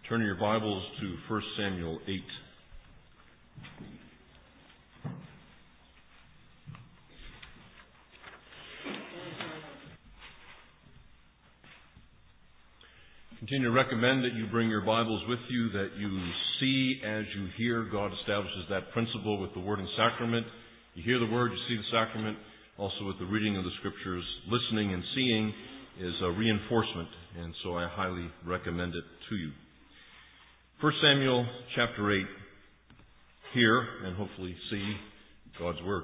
Turn your Bibles to 1 Samuel 8. Continue to recommend that you bring your Bibles with you, that you see as you hear. God establishes that principle with the Word and Sacrament. You hear the Word, you see the Sacrament. Also with the reading of the Scriptures, listening and seeing is a reinforcement, and so I highly recommend it to you. 1 Samuel chapter 8. Hear and hopefully see God's Word.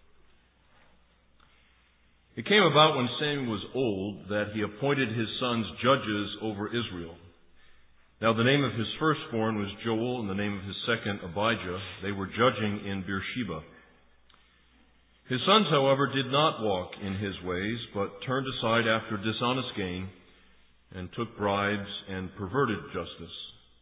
It came about when Samuel was old that he appointed his sons judges over Israel. Now the name of his firstborn was Joel, and the name of his second Abijah. They were judging in Beersheba. His sons, however, did not walk in his ways, but turned aside after dishonest gain, and took bribes and perverted justice.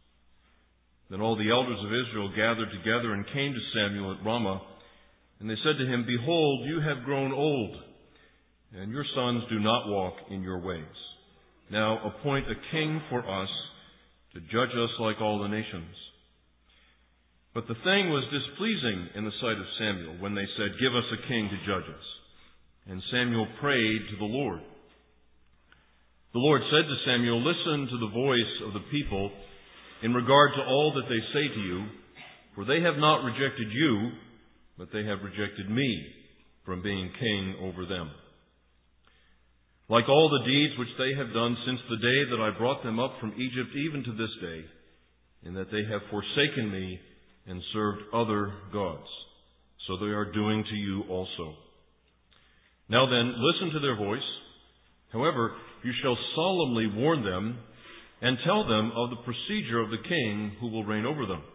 Then all the elders of Israel gathered together and came to Samuel at Ramah, and they said to him, Behold, you have grown old, and your sons do not walk in your ways. Now appoint a king for us to judge us like all the nations. But the thing was displeasing in the sight of Samuel when they said, Give us a king to judge us. And Samuel prayed to the Lord. The Lord said to Samuel, Listen to the voice of the people in regard to all that they say to you, for they have not rejected you, but they have rejected me from being king over them. Like all the deeds which they have done since the day that I brought them up from Egypt, even to this day, in that they have forsaken me and served other gods. So they are doing to you also. Now then, listen to their voice. However, you shall solemnly warn them and tell them of the procedure of the king who will reign over them.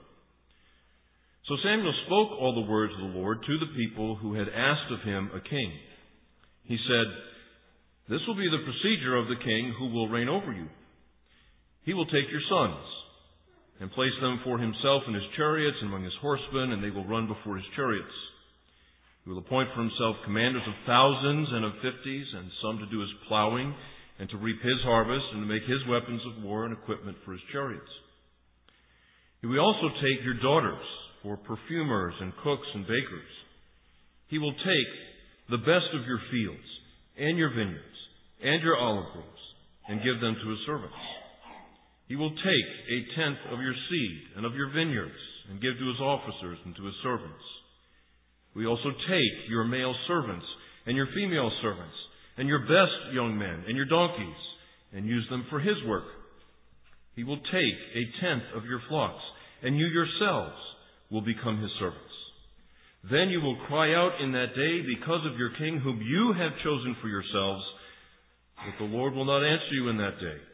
So Samuel spoke all the words of the Lord to the people who had asked of him a king. He said, This will be the procedure of the king who will reign over you. He will take your sons and place them for himself in his chariots and among his horsemen, and they will run before his chariots. He will appoint for himself commanders of thousands and of fifties, and some to do his plowing, and to reap his harvest, and to make his weapons of war and equipment for his chariots. He will also take your daughters for perfumers and cooks and bakers. He will take the best of your fields and your vineyards and your olive groves, and give them to his servants. He will take a tenth of your seed and of your vineyards, and give to his officers and to his servants. We also take your male servants and your female servants, and your best young men and your donkeys, and use them for his work. He will take a tenth of your flocks, and you yourselves will become his servants. Then you will cry out in that day because of your king whom you have chosen for yourselves, but the Lord will not answer you in that day.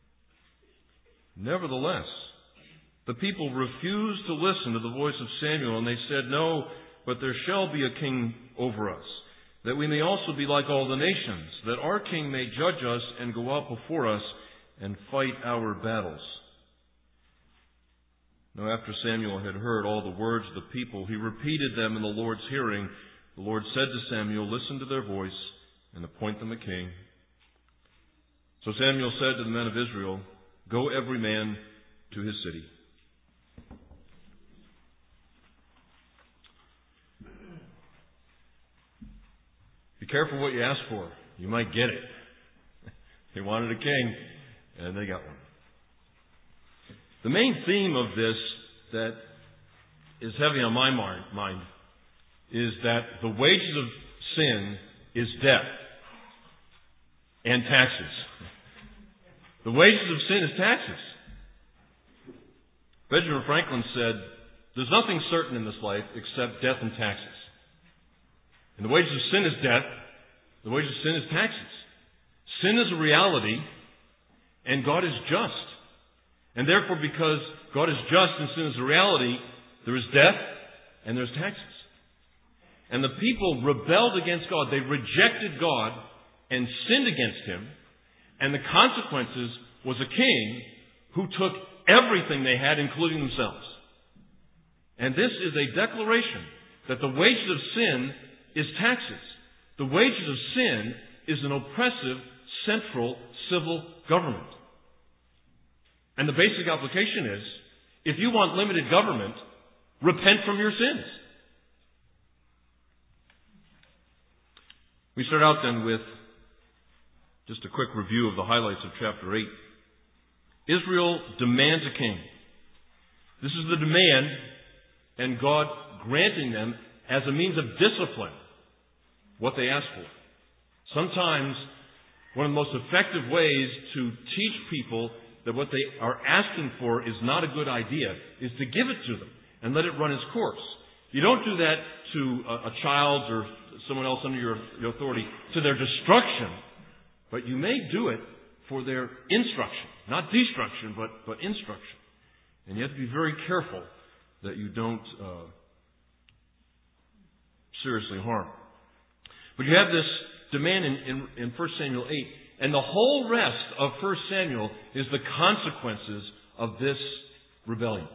Nevertheless, the people refused to listen to the voice of Samuel, and they said, No, but there shall be a king over us, that we may also be like all the nations, that our king may judge us and go out before us and fight our battles. Now after Samuel had heard all the words of the people, he repeated them in the Lord's hearing. The Lord said to Samuel, Listen to their voice and appoint them a king. So Samuel said to the men of Israel, Go every man to his city. Be careful what you ask for. You might get it. They wanted a king, and they got one. The main theme of this that is heavy on my mind is that the wages of sin is death and taxes. The wages of sin is taxes. Benjamin Franklin said, There's nothing certain in this life except death and taxes. And the wages of sin is death. The wages of sin is taxes. Sin is a reality, and God is just. And therefore, because God is just and sin is a reality, there is death and there's taxes. And the people rebelled against God. They rejected God and sinned against Him. And the consequences was a king who took everything they had, including themselves. And this is a declaration that the wages of sin is taxes. The wages of sin is an oppressive, central, civil government. And the basic application is, if you want limited government, repent from your sins. We start out then with just a quick review of the highlights of chapter 8. Israel demands a king. This is the demand, and God granting them as a means of discipline what they ask for. Sometimes one of the most effective ways to teach people that what they are asking for is not a good idea is to give it to them and let it run its course. You don't do that to a child or someone else under your authority to their destruction, but you may do it for their instruction. Not destruction, but instruction. And you have to be very careful that you don't seriously harm. But you have this demand in 1 Samuel 8. And the whole rest of 1 Samuel is the consequences of this rebellion.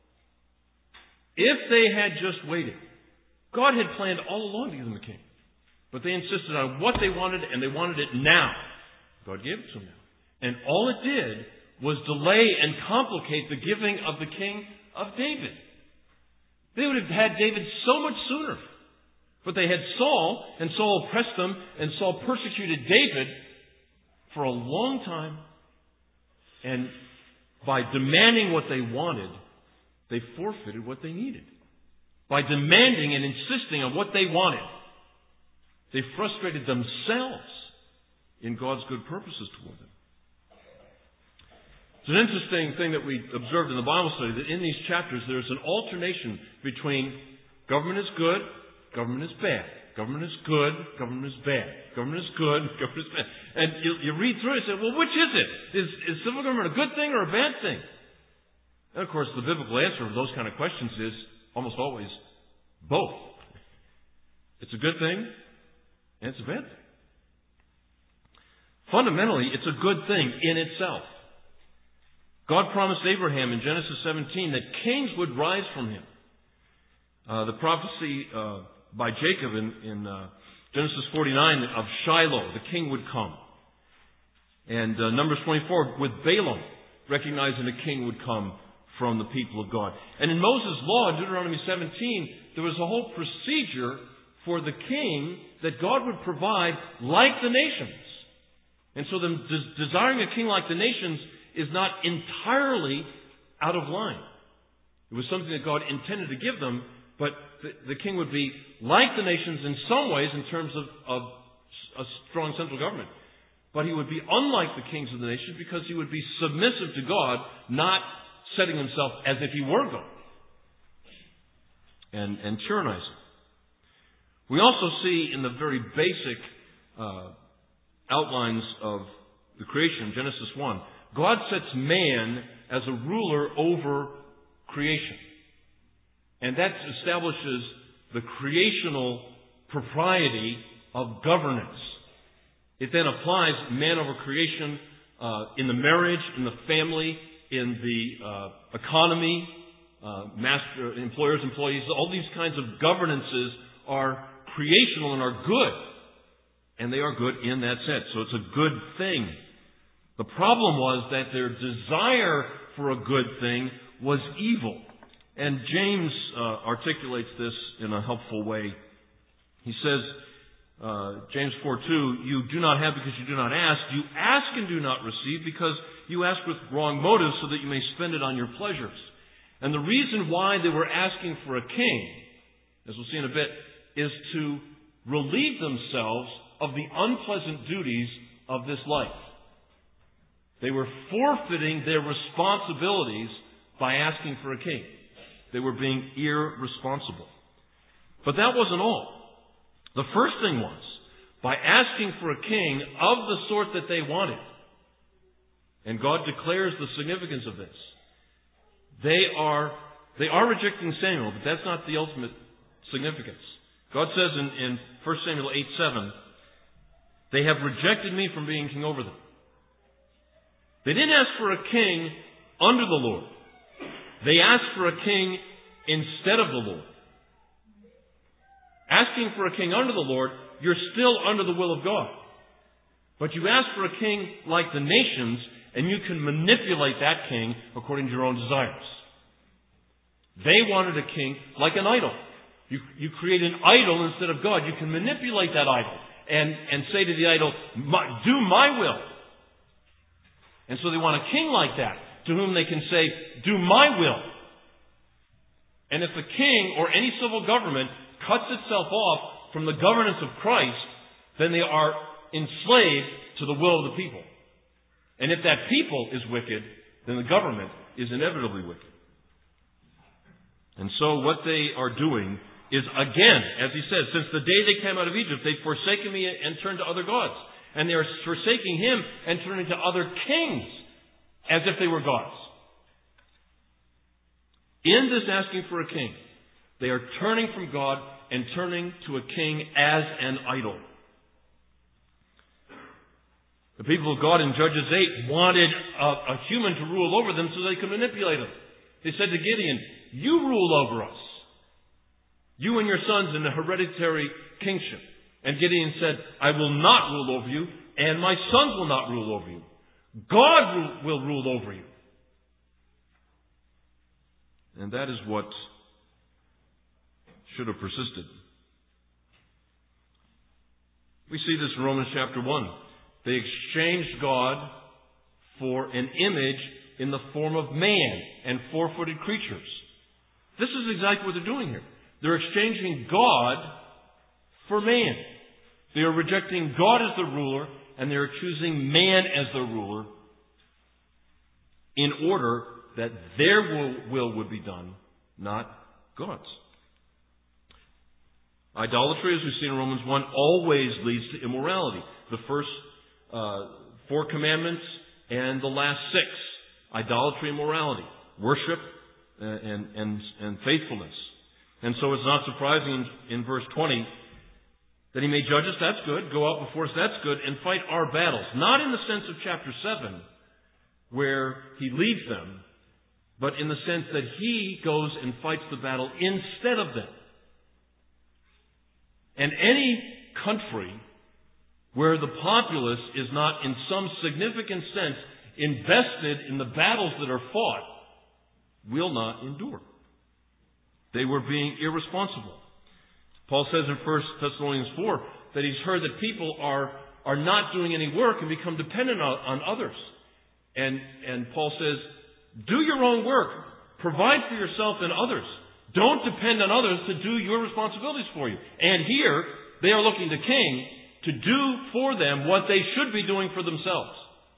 If they had just waited, God had planned all along to give them a king. But they insisted on what they wanted, and they wanted it now. God gave it to them now. And all it did was delay and complicate the giving of the king of David. They would have had David so much sooner. But they had Saul, and Saul oppressed them, and Saul persecuted David for a long time. And by demanding what they wanted, they forfeited what they needed. By demanding and insisting on what they wanted, they frustrated themselves in God's good purposes toward them. It's an interesting thing that we observed in the Bible study, that in these chapters there's an alternation between government is good, government is bad. Government is good, government is bad. Government is good, government is bad. And you read through it and say, well, which is it? Is civil government a good thing or a bad thing? And of course, the biblical answer to those kind of questions is almost always both. It's a good thing and it's a bad thing. Fundamentally, it's a good thing in itself. God promised Abraham in Genesis 17 that kings would rise from him. The prophecy by Jacob in Genesis 49 of Shiloh, the king would come. And Numbers 24 with Balaam, recognizing the king would come from the people of God. And in Moses' law, in Deuteronomy 17, there was a whole procedure for the king that God would provide like the nations. And so desiring a king like the nations is not entirely out of line. It was something that God intended to give them, but the king would be like the nations in some ways in terms of a strong central government. But he would be unlike the kings of the nations because he would be submissive to God, not setting himself as if he were God and tyrannizing. We also see in the very basic outlines of the creation, Genesis 1, God sets man as a ruler over creation. And that establishes the creational propriety of governance. It then applies man over creation in the marriage, in the family, in the economy, master, employers, employees. All these kinds of governances are creational and are good. And they are good in that sense. So it's a good thing. The problem was that their desire for a good thing was evil. And James articulates this in a helpful way. He says, James 4:2, you do not have because you do not ask. You ask and do not receive because you ask with wrong motives so that you may spend it on your pleasures. And the reason why they were asking for a king, as we'll see in a bit, is to relieve themselves of the unpleasant duties of this life. They were forfeiting their responsibilities by asking for a king. They were being irresponsible. But that wasn't all. The first thing was, by asking for a king of the sort that they wanted, and God declares the significance of this, they are rejecting Samuel, but that's not the ultimate significance. God says in 1 Samuel 8:7, they have rejected me from being king over them. They didn't ask for a king under the Lord. They asked for a king instead of the Lord. Asking for a king under the Lord, you're still under the will of God. But you ask for a king like the nations, and you can manipulate that king according to your own desires. They wanted a king like an idol. You create an idol instead of God. You can manipulate that idol and say to the idol, do my will. And so they want a king like that, to whom they can say, do my will. And if the king or any civil government cuts itself off from the governance of Christ, then they are enslaved to the will of the people. And if that people is wicked, then the government is inevitably wicked. And so what they are doing is, again, as he says, since the day they came out of Egypt, they've forsaken me and turned to other gods. And they are forsaking him and turning to other kings as if they were gods. In this asking for a king, they are turning from God and turning to a king as an idol. The people of God in Judges 8 wanted a human to rule over them so they could manipulate them. They said to Gideon, you rule over us. You and your sons in the hereditary kingship. And Gideon said, I will not rule over you, and my sons will not rule over you. God will rule over you. And that is what should have persisted. We see this in Romans chapter 1. They exchanged God for an image in the form of man and four-footed creatures. This is exactly what they're doing here. They're exchanging God for man. They are rejecting God as the ruler, and they are choosing man as the ruler in order that their will would be done, not God's. Idolatry, as we see in Romans 1, always leads to immorality. The first 4 commandments and the last 6. Idolatry and morality. Worship and faithfulness. And so it's not surprising in verse 20 that he may judge us, that's good. Go out before us, that's good. And fight our battles. Not in the sense of chapter 7, where he leads them, but in the sense that he goes and fights the battle instead of them. And any country where the populace is not in some significant sense invested in the battles that are fought will not endure. They were being irresponsible. Paul says in 1 Thessalonians 4 that he's heard that people are not doing any work and become dependent on others. And Paul says, do your own work. Provide for yourself and others. Don't depend on others to do your responsibilities for you. And here, they are looking to King to do for them what they should be doing for themselves.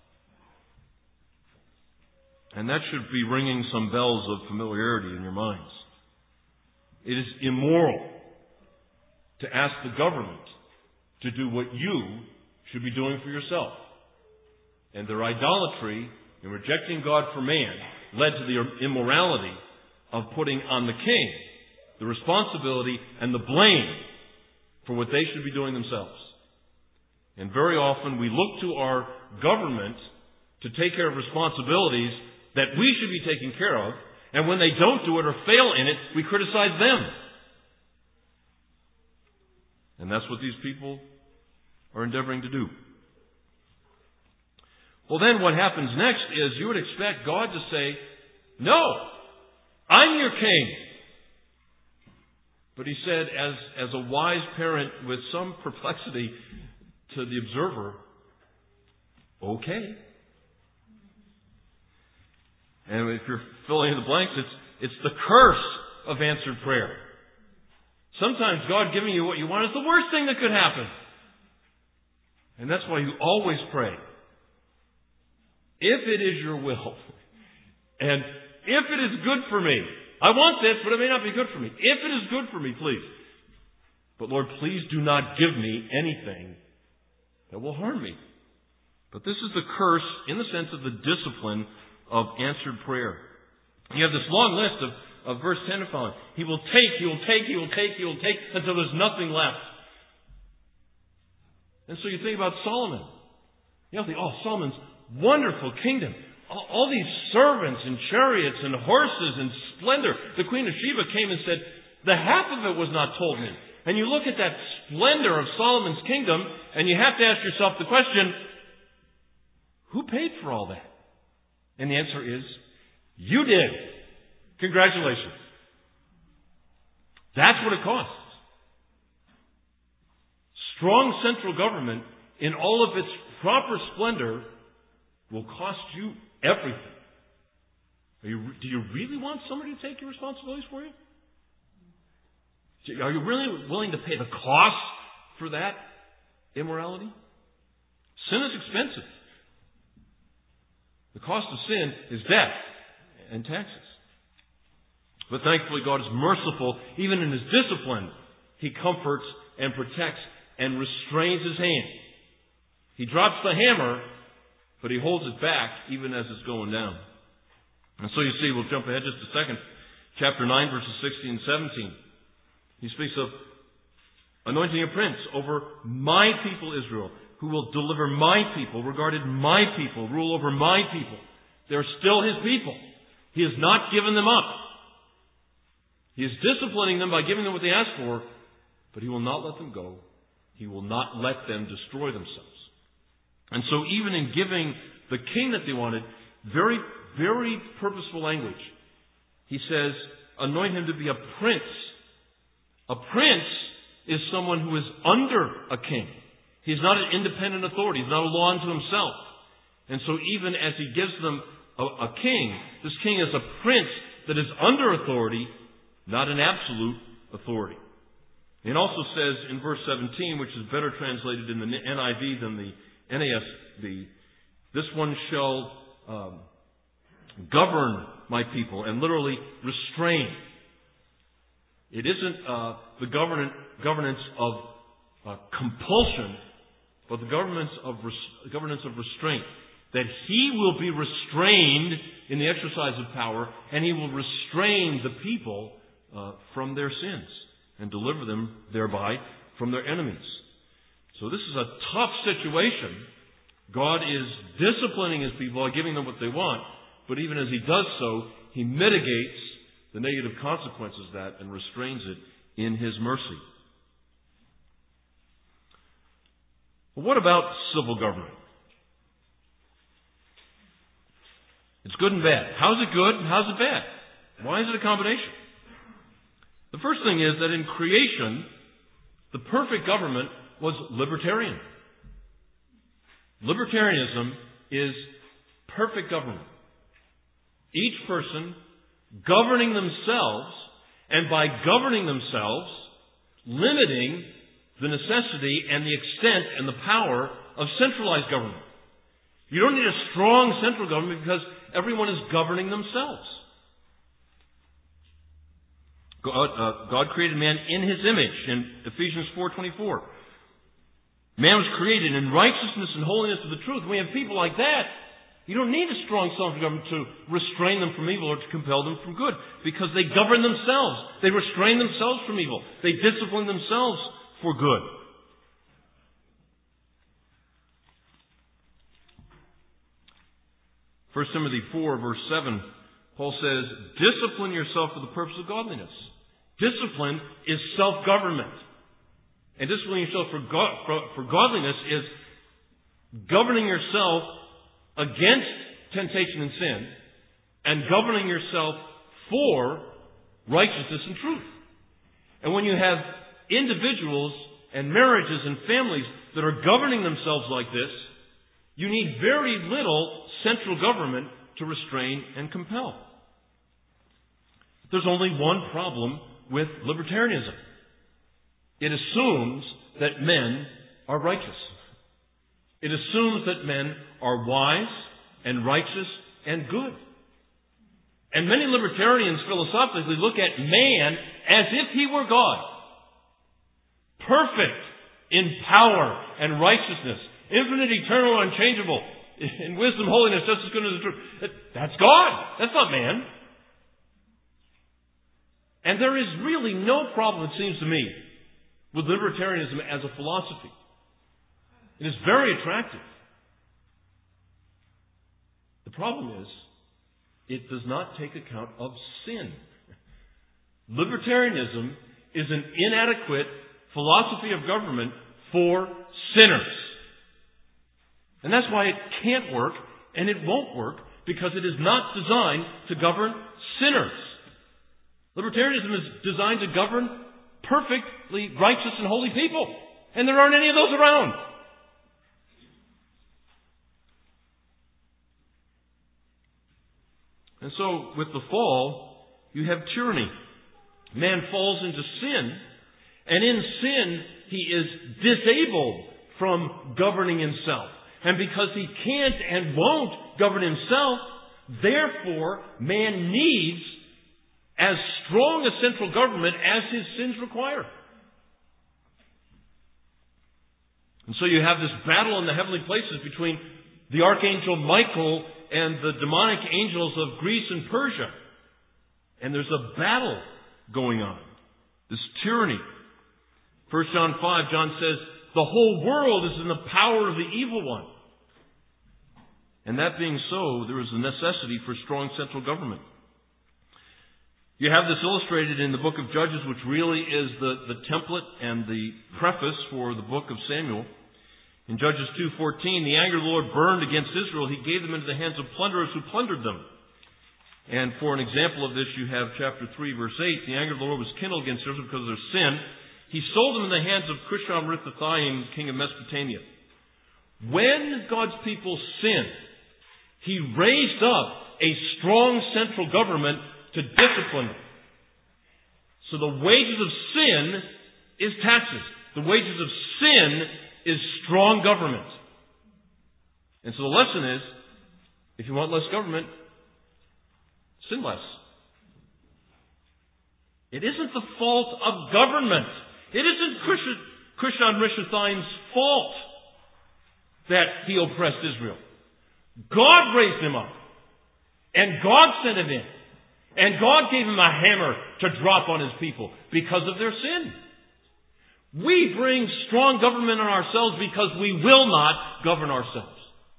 And that should be ringing some bells of familiarity in your minds. It is immoral to ask the government to do what you should be doing for yourself. And their idolatry in rejecting God for man led to the immorality of putting on the king the responsibility and the blame for what they should be doing themselves. And very often we look to our government to take care of responsibilities that we should be taking care of, and when they don't do it or fail in it, we criticize them. And that's what these people are endeavoring to do. Well, then what happens next is you would expect God to say, no, I'm your king. But he said, as a wise parent with some perplexity to the observer, okay. And if you're filling in the blanks, it's the curse of answered prayer. Sometimes God giving you what you want is the worst thing that could happen. And that's why you always pray. If it is your will, and if it is good for me, I want this, but it may not be good for me. If it is good for me, please. But Lord, please do not give me anything that will harm me. But this is the curse in the sense of the discipline of answered prayer. You have this long list of verse 10 and following. He will take, he will take, he will take, he will take, until there's nothing left. And so you think about Solomon. You know, Solomon's wonderful kingdom. All these servants and chariots and horses and splendor. The Queen of Sheba came and said, the half of it was not told me. And you look at that splendor of Solomon's kingdom, and you have to ask yourself the question, who paid for all that? And the answer is, you did. Congratulations. That's what it costs. Strong central government in all of its proper splendor will cost you everything. Do you really want somebody to take your responsibilities for you? Are you really willing to pay the cost for that immorality? Sin is expensive. The cost of sin is death and taxes. But thankfully God is merciful. Even in His discipline, He comforts and protects and restrains His hand. He drops the hammer, but He holds it back even as it's going down. And so you see, we'll jump ahead just a second. Chapter 9, verses 16 and 17. He speaks of anointing a prince over my people Israel, who will deliver my people, regarded my people, rule over my people. They're still His people. He has not given them up. He is disciplining them by giving them what they ask for, but He will not let them go. He will not let them destroy themselves. And so even in giving the king that they wanted, very, very purposeful language. He says, anoint him to be a prince. A prince is someone who is under a king. He's not an independent authority. He's not a law unto himself. And so even as he gives them a king, this king is a prince that is under authority, not an absolute authority. It also says in verse 17, which is better translated in the NIV than the NASB, this one shall govern my people, and literally restrain. It isn't the governance of compulsion, but the governance of restraint. That he will be restrained in the exercise of power, and he will restrain the people from their sins and deliver them thereby from their enemies. So this is a tough situation. God is disciplining His people by giving them what they want, but even as He does so, He mitigates the negative consequences of that and restrains it in His mercy. Well, what about civil government? It's good and bad. How's it good and how's it bad? Why is it a combination? The first thing is that in creation, the perfect government was libertarian. Libertarianism is perfect government. Each person governing themselves, and by governing themselves, limiting the necessity and the extent and the power of centralized government. You don't need a strong central government because everyone is governing themselves. God created man in His image in Ephesians 4:24. Man was created in righteousness and holiness of the truth. When we have people like that, you don't need a strong central government to restrain them from evil or to compel them from good, because they govern themselves. They restrain themselves from evil. They discipline themselves for good. First Timothy 4, verse 7, Paul says, discipline yourself for the purpose of godliness. Discipline is self-government. And disciplining yourself for godliness is governing yourself against temptation and sin, and governing yourself for righteousness and truth. And when you have individuals and marriages and families that are governing themselves like this, you need very little central government to restrain and compel. There's only one problem with libertarianism. It assumes that men are righteous. It assumes that men are wise and righteous and good. And many libertarians philosophically look at man as if he were God. Perfect in power and righteousness. Infinite, eternal, unchangeable. In wisdom, holiness, justice, goodness, and truth. That's God. That's not man. And there is really no problem, it seems to me, with libertarianism as a philosophy. It is very attractive. The problem is, it does not take account of sin. Libertarianism is an inadequate philosophy of government for sinners. And that's why it can't work, and it won't work, because it is not designed to govern sinners. Libertarianism is designed to govern perfectly righteous and holy people. And there aren't any of those around. And so, with the fall, you have tyranny. Man falls into sin, and in sin, he is disabled from governing himself. And because he can't and won't govern himself, therefore, man needs as strong a central government as his sins require. And so you have this battle in the heavenly places between the archangel Michael and the demonic angels of Greece and Persia. And there's a battle going on. This tyranny. 1 John 5, John says, the whole world is in the power of the evil one. And that being so, there is a necessity for strong central government. You have this illustrated in the book of Judges, which really is the template and the preface for the book of Samuel. In Judges 2:14, the anger of the Lord burned against Israel. He gave them into the hands of plunderers who plundered them. And for an example of this, you have chapter 3, verse 8. The anger of the Lord was kindled against Israel because of their sin. He sold them in the hands of Cushan-Rishathaim, king of Mesopotamia. When God's people sinned, He raised up a strong central government to discipline them. So the wages of sin is taxes. The wages of sin is strong government. And so the lesson is, if you want less government, sin less. It isn't the fault of government. It isn't Cushan-Rishathaim's fault that he oppressed Israel. God raised him up. And God sent him in. And God gave him a hammer to drop on his people because of their sin. We bring strong government on ourselves because we will not govern ourselves.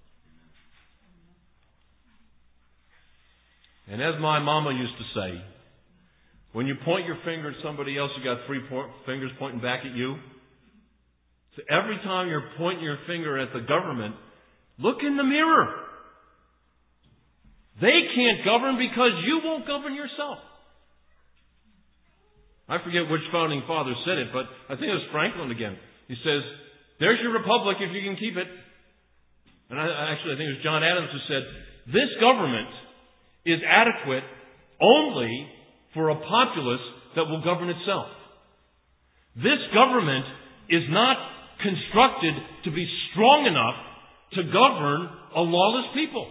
And as my mama used to say, when you point your finger at somebody else, you got three fingers pointing back at you. So every time you're pointing your finger at the government, look in the mirror. They can't govern because you won't govern yourself. I forget which founding father said it, but I think it was Franklin again. He says, there's your republic if you can keep it. And I think it was John Adams who said, this government is adequate only for a populace that will govern itself. This government is not constructed to be strong enough to govern a lawless people.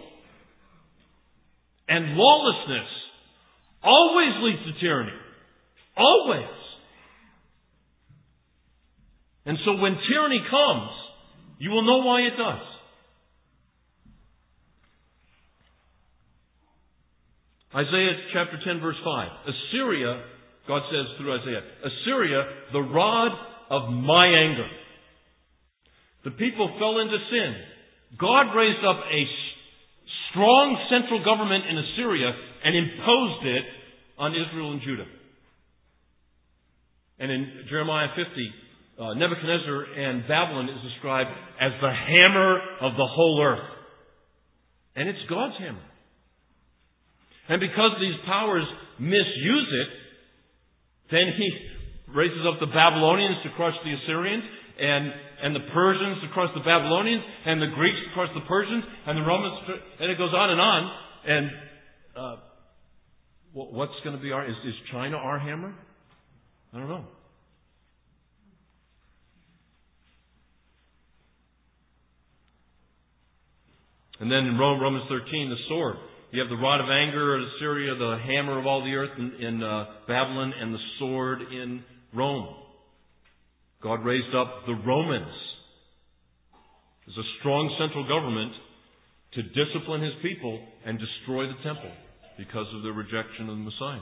And lawlessness always leads to tyranny. Always. And so when tyranny comes, you will know why it does. Isaiah chapter 10 verse 5. Assyria, God says through Isaiah, Assyria, the rod of my anger. The people fell into sin. God raised up a strong central government in Assyria and imposed it on Israel and Judah. And in Jeremiah 50, Nebuchadnezzar and Babylon is described as the hammer of the whole earth. And it's God's hammer. And because these powers misuse it, then He raises up the Babylonians to crush the Assyrians, and the Persians to crush the Babylonians, and the Greeks to crush the Persians, and the Romans, and it goes on and on. And what's going to be is China our hammer? I don't know. And then in Romans 13, the sword. You have the rod of anger at Assyria, the hammer of all the earth in Babylon, and the sword in Rome. God raised up the Romans as a strong central government to discipline His people and destroy the temple because of their rejection of the Messiah.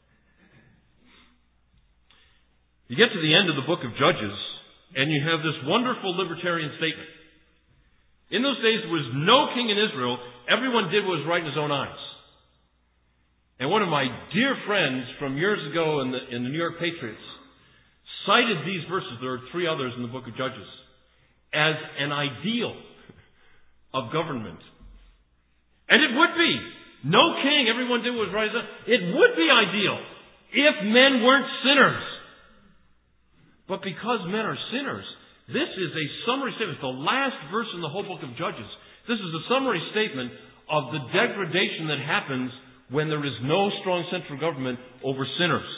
You get to the end of the book of Judges, and you have this wonderful libertarian statement. In those days, there was no king in Israel. Everyone did what was right in his own eyes. And one of my dear friends from years ago in the New York Patriots cited these verses, there are three others in the book of Judges, as an ideal of government. And it would be. No king, everyone did what was right. It would be ideal if men weren't sinners. But because men are sinners, this is a summary statement. The last verse in the whole book of Judges. This is a summary statement of the degradation that happens when there is no strong central government over sinners.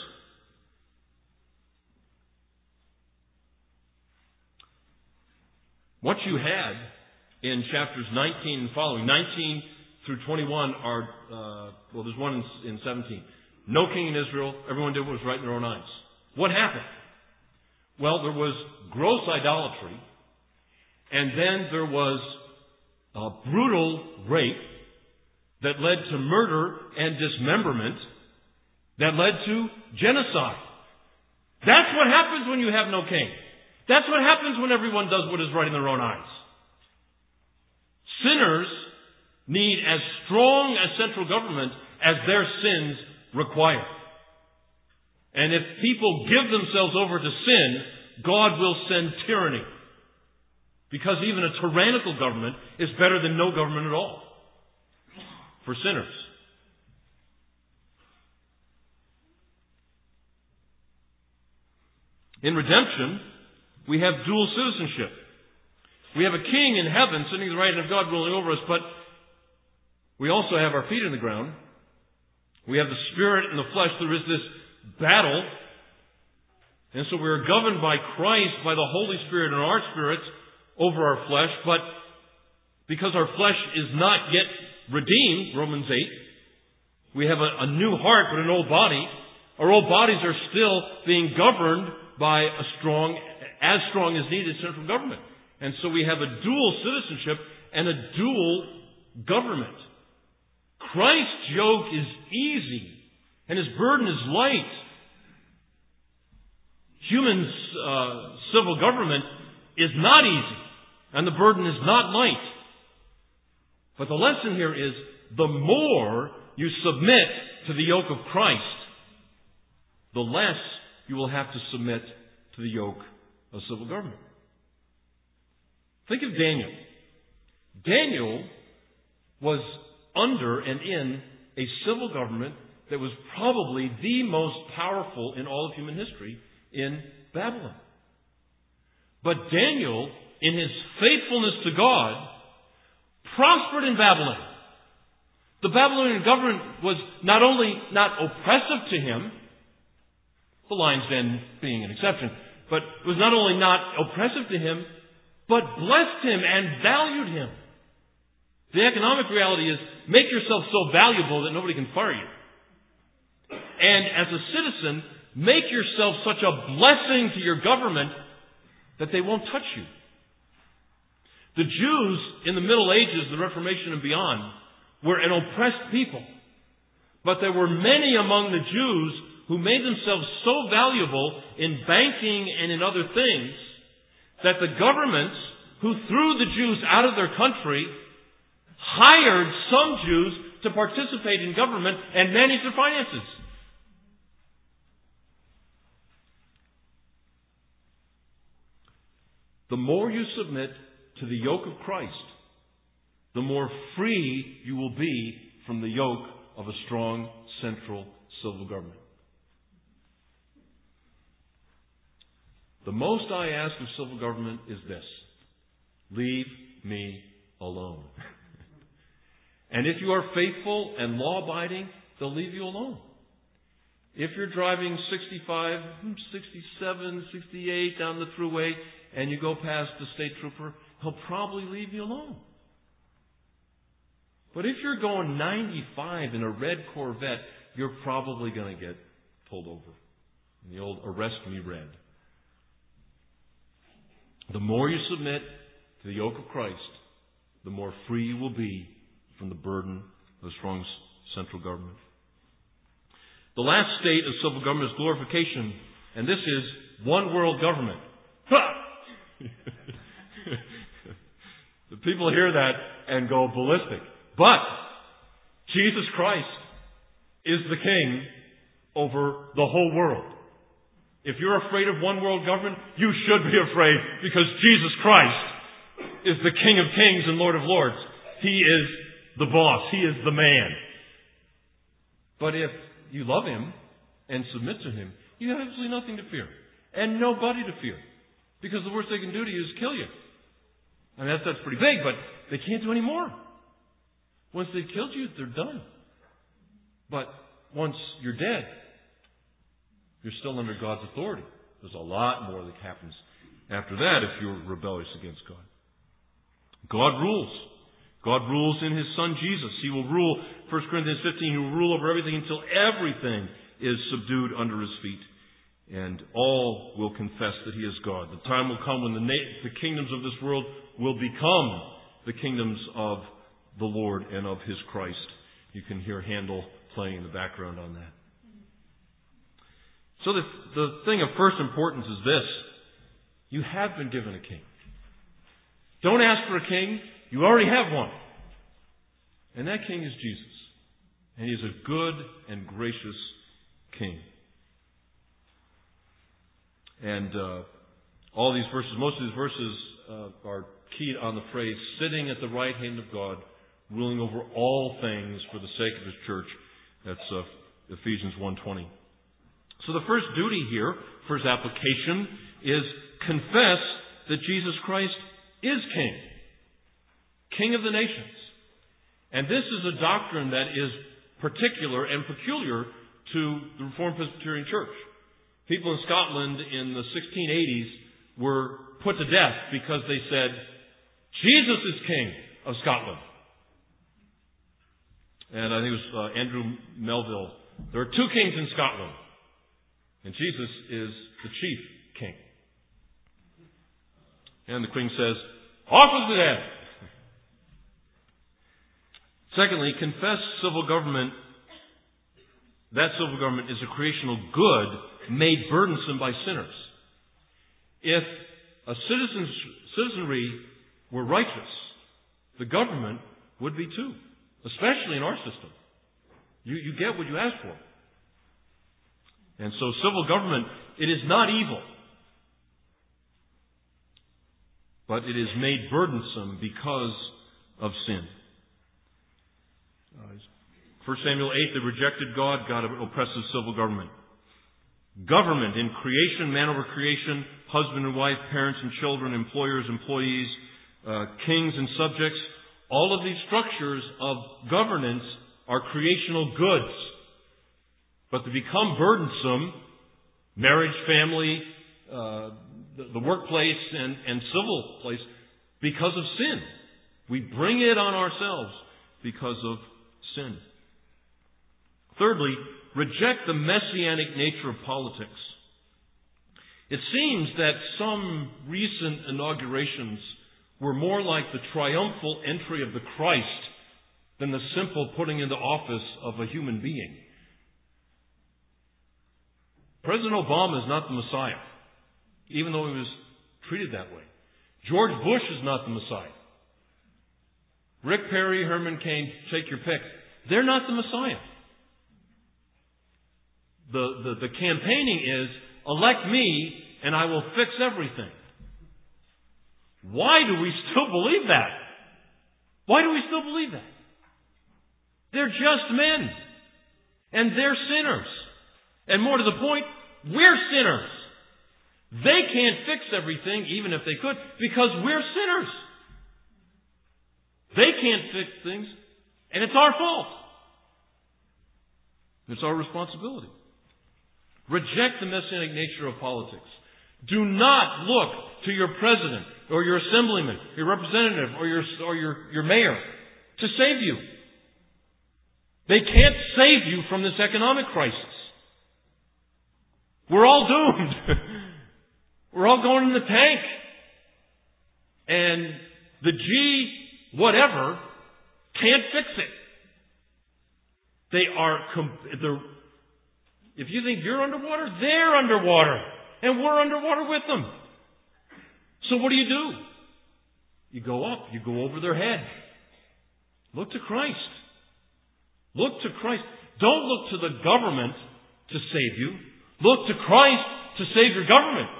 What you had in chapters 19 and following, 19 through 21 are, there's one in 17. No king in Israel. Everyone did what was right in their own eyes. What happened? Well, there was gross idolatry, and then there was a brutal rape that led to murder and dismemberment that led to genocide. That's what happens when you have no king. That's what happens when everyone does what is right in their own eyes. Sinners need as strong a central government as their sins require. And if people give themselves over to sin, God will send tyranny. Because even a tyrannical government is better than no government at all for sinners. In redemption, we have dual citizenship. We have a king in heaven sitting at the right hand of God ruling over us, but we also have our feet in the ground. We have the spirit and the flesh. There is this battle. And so we are governed by Christ, by the Holy Spirit and our spirits over our flesh. But because our flesh is not yet redeemed, Romans 8, we have a new heart but an old body. Our old bodies are still being governed by as strong as needed central government. And so we have a dual citizenship and a dual government. Christ's yoke is easy and His burden is light. Human civil government is not easy and the burden is not light. But the lesson here is the more you submit to the yoke of Christ, the less you will have to submit to the yoke of civil government. Think of Daniel. Daniel was under and in a civil government that was probably the most powerful in all of human history in Babylon. But Daniel, in his faithfulness to God, prospered in Babylon. The Babylonian government was not only not oppressive to him, the lion's den being an exception, but was not only not oppressive to him, but blessed him and valued him. The economic reality is, make yourself so valuable that nobody can fire you. And as a citizen, make yourself such a blessing to your government that they won't touch you. The Jews in the Middle Ages, the Reformation and beyond, were an oppressed people. But there were many among the Jews who made themselves so valuable in banking and in other things that the governments who threw the Jews out of their country hired some Jews to participate in government and manage their finances. The more you submit to the yoke of Christ, the more free you will be from the yoke of a strong central civil government. The most I ask of civil government is this: leave me alone. And if you are faithful and law-abiding, they'll leave you alone. If you're driving 65, 67, 68 down the thruway and you go past the state trooper, he'll probably leave you alone. But if you're going 95 in a red Corvette, you're probably going to get pulled over. The old arrest me red. The more you submit to the yoke of Christ, the more free you will be from the burden of a strong central government. The last state of civil government is glorification, and this is one world government. The people hear that and go ballistic. But Jesus Christ is the King over the whole world. If you're afraid of one world government, you should be afraid, because Jesus Christ is the King of Kings and Lord of Lords. He is the boss. He is the man. But if you love Him and submit to Him, you have absolutely nothing to fear. And nobody to fear. Because the worst they can do to you is kill you. I mean, that's pretty big, but they can't do any more. Once they've killed you, they're done. But once you're dead, you're still under God's authority. There's a lot more that happens after that if you're rebellious against God. God rules. God rules in His Son Jesus. He will rule, 1 Corinthians 15, He will rule over everything until everything is subdued under His feet. And all will confess that He is God. The time will come when the kingdoms of this world will become the kingdoms of the Lord and of His Christ. You can hear Handel playing in the background on that. So the thing of first importance is this. You have been given a king. Don't ask for a king. You already have one. And that king is Jesus. And He is a good and gracious king. And all these verses, most of these verses are keyed on the phrase, sitting at the right hand of God, ruling over all things for the sake of His church. That's Ephesians 1:20. So the first duty here, first application, is confess that Jesus Christ is King. King of the nations. And this is a doctrine that is particular and peculiar to the Reformed Presbyterian Church. People in Scotland in the 1680s were put to death because they said, Jesus is King of Scotland. And I think it was Andrew Melville. There are two kings in Scotland. And Jesus is the chief king. And the Queen says, off with the head. Secondly, confess civil government. That civil government is a creational good made burdensome by sinners. If a citizenry were righteous, the government would be too. Especially in our system. You get what you ask for. And so civil government, it is not evil. But it is made burdensome because of sin. 1 Samuel 8, they rejected God, God oppresses civil government. Government in creation, man over creation, husband and wife, parents and children, employers, employees, kings and subjects. All of these structures of governance are creational goods. But to become burdensome, marriage, family, the workplace, and civil place, because of sin. We bring it on ourselves because of sin. Thirdly, reject the messianic nature of politics. It seems that some recent inaugurations were more like the triumphal entry of the Christ than the simple putting into office of a human being. President Obama is not the Messiah, even though he was treated that way. George Bush is not the Messiah. Rick Perry, Herman Cain, take your pick. They're not the Messiah. The campaigning is, elect me and I will fix everything. Why do we still believe that? Why do we still believe that? They're just men. And they're sinners. And more to the point, we're sinners. They can't fix everything, even if they could, because we're sinners. They can't fix things, and it's our fault. It's our responsibility. Reject the messianic nature of politics. Do not look to your president or your assemblyman, your representative, or your mayor to save you. They can't save you from this economic crisis. We're all doomed. We're all going in the tank. And the G whatever can't fix it. They are, if you think you're underwater, they're underwater. And we're underwater with them. So what do? You go up. You go over their head. Look to Christ. Look to Christ. Don't look to the government to save you. Look to Christ to save your government.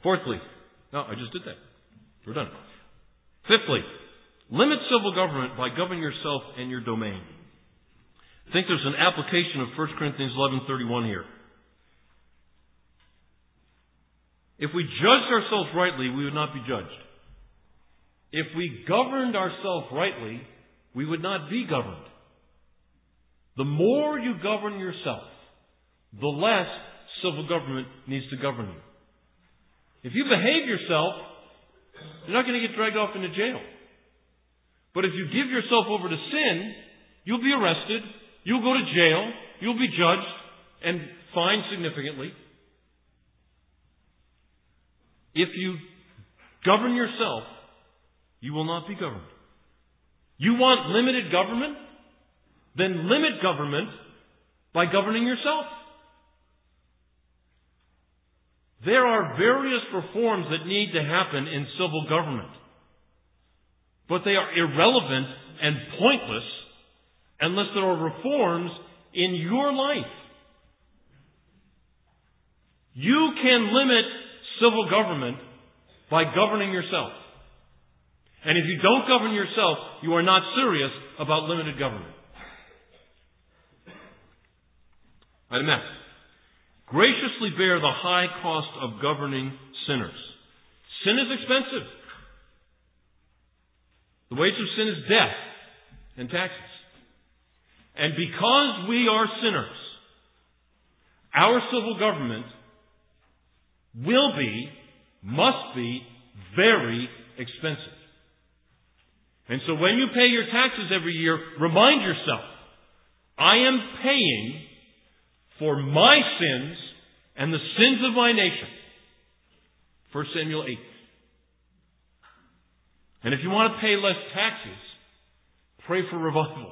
Fourthly, no, I just did that. We're done. Fifthly, limit civil government by governing yourself and your domain. I think there's an application of 1 Corinthians 11:31 here. If we judged ourselves rightly, we would not be judged. If we governed ourselves rightly, we would not be governed. The more you govern yourself, the less civil government needs to govern you. If you behave yourself, you're not going to get dragged off into jail. But if you give yourself over to sin, you'll be arrested, you'll go to jail, you'll be judged and fined significantly. If you govern yourself, you will not be governed. You want limited government? Then limit government by governing yourself. There are various reforms that need to happen in civil government. But they are irrelevant and pointless unless there are reforms in your life. You can limit civil government by governing yourself. And if you don't govern yourself, you are not serious about limited government. Item F. Graciously bear the high cost of governing sinners. Sin is expensive. The wage of sin is death and taxes. And because we are sinners, our civil government must be very expensive. And so when you pay your taxes every year, remind yourself, I am paying for my sins and the sins of my nation. 1 Samuel 8. And if you want to pay less taxes, pray for revival.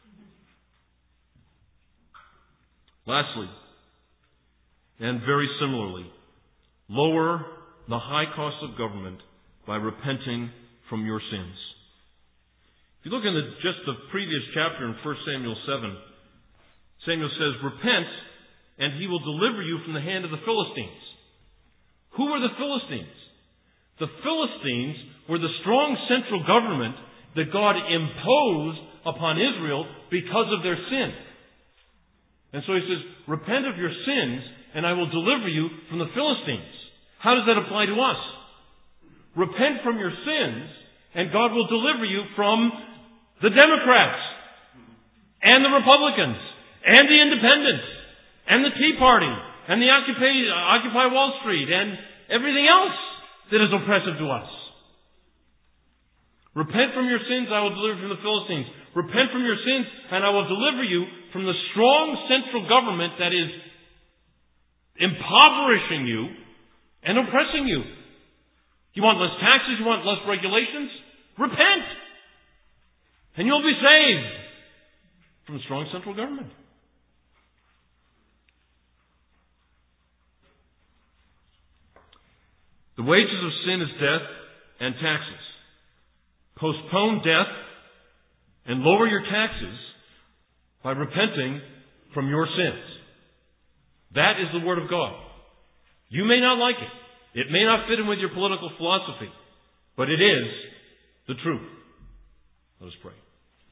Lastly, and very similarly, lower the high cost of government by repenting from your sins. If you look in just the previous chapter in 1 Samuel 7, Samuel says, repent, and he will deliver you from the hand of the Philistines. Who were the Philistines? The Philistines were the strong central government that God imposed upon Israel because of their sin. And so he says, repent of your sins, and I will deliver you from the Philistines. How does that apply to us? Repent from your sins, and God will deliver you from the Democrats, and the Republicans, and the Independents, and the Tea Party, and the Occupy Wall Street, and everything else that is oppressive to us. Repent from your sins, I will deliver you from the Philistines. Repent from your sins, and I will deliver you from the strong central government that is impoverishing you and oppressing you. You want less taxes? You want less regulations? Repent! And you'll be saved from the strong central government. The wages of sin is death and taxes. Postpone death and lower your taxes by repenting from your sins. That is the Word of God. You may not like it. It may not fit in with your political philosophy, but it is the truth. Let us pray.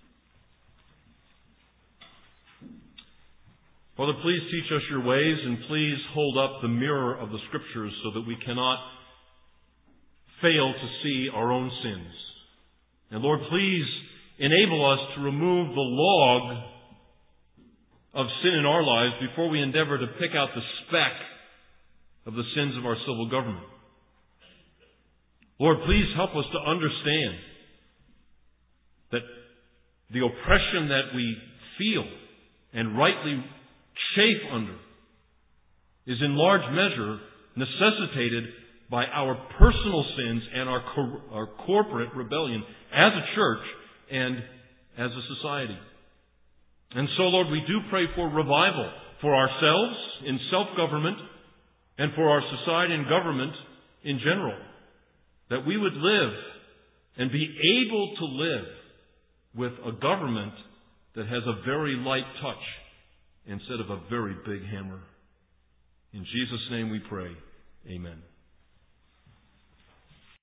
Father, please teach us your ways, and please hold up the mirror of the Scriptures so that we cannot fail to see our own sins. And Lord, please enable us to remove the log of sin in our lives before we endeavor to pick out the speck of the sins of our civil government. Lord, please help us to understand that the oppression that we feel and rightly chafe under is in large measure necessitated by our personal sins and our corporate rebellion as a church and as a society. And so, Lord, we do pray for revival for ourselves in self-government and for our society and government in general, that we would live and be able to live with a government that has a very light touch instead of a very big hammer. In Jesus' name we pray. Amen.